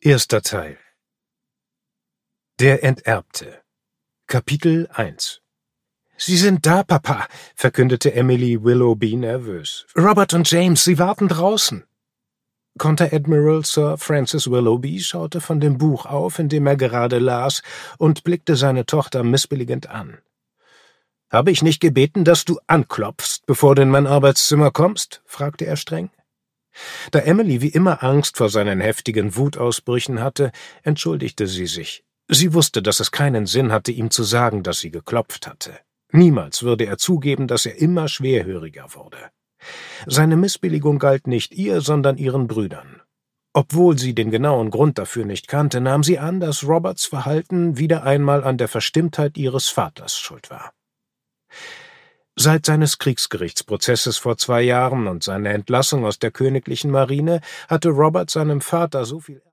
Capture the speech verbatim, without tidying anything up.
Erster Teil. Der Enterbte. Kapitel eins. »Sie sind da, Papa«, verkündete Emily Willoughby nervös. »Robert und James, sie warten draußen.« Konteradmiral Sir Francis Willoughby schaute von dem Buch auf, in dem er gerade las, und blickte seine Tochter missbilligend an. »Habe ich nicht gebeten, dass du anklopfst, bevor du in mein Arbeitszimmer kommst?« fragte er streng. Da Emily wie immer Angst vor seinen heftigen Wutausbrüchen hatte, entschuldigte sie sich. Sie wusste, dass es keinen Sinn hatte, ihm zu sagen, dass sie geklopft hatte. Niemals würde er zugeben, dass er immer schwerhöriger wurde. Seine Missbilligung galt nicht ihr, sondern ihren Brüdern. Obwohl sie den genauen Grund dafür nicht kannte, nahm sie an, dass Roberts Verhalten wieder einmal an der Verstimmtheit ihres Vaters schuld war. Seit seines Kriegsgerichtsprozesses vor zwei Jahren und seiner Entlassung aus der königlichen Marine hatte Robert seinem Vater so viel